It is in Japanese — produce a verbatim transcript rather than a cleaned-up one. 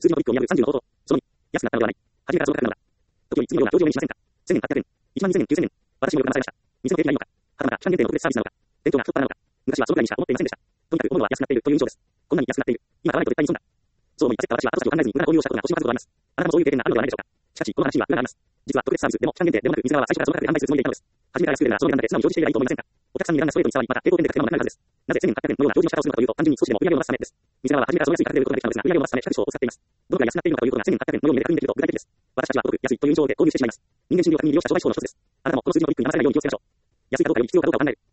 数字のトリックを見破るさんじゅうの方法。そのに、安くなったのではない。初めからそう価格なのだ。時より次のような表示を目にしませんか。せんえんはっぴゃくえん。いちまんにせんえんきゅうせんえん。私もよく騙されました。水の景気がいいのか。はたまた期間限定の特別サービスなのか。店長が太っ腹なのか。昔はそのくらいにしか思っていませんでした。とにかく物は安くなっているという印象です。こんなに安くなっている。今買わないと絶対に損だ。そう思い焦った私は後先を考えずに無駄な購入をしたことが星の数ほどあります。あなたもそういう経験があるのではないでしょうか。しかし、この話には裏があります。実は特別サービスでも期間限定でもなく、店側は最初からその価格で販売するつもりでいたのです。初めから安く売れるならその値段だけ素直に表示していればいいと思いませんか。お客さんに値段がストレートに伝わり、また抵抗点でが手間もなくなるはずです。なぜせんえんはっぴゃくえんのような表示の仕方をするのかというと、単純に少しでも売り上げを伸ばすためです。店側は初めからその安い価格で売ることができたのですが、売り上げを伸ばすため、価格を使っています。どのくらい安くなっているのかということがせんえんはっぴゃくえんのように明確にできると具体的です。私たちはお得、安いという印象で購入してしまいます。人間心理を巧みに利用した商売手法の一つです。あなたもこの数字のトリックに騙されないように気をつけましょう。安いかどうかより必要かどうかを考える。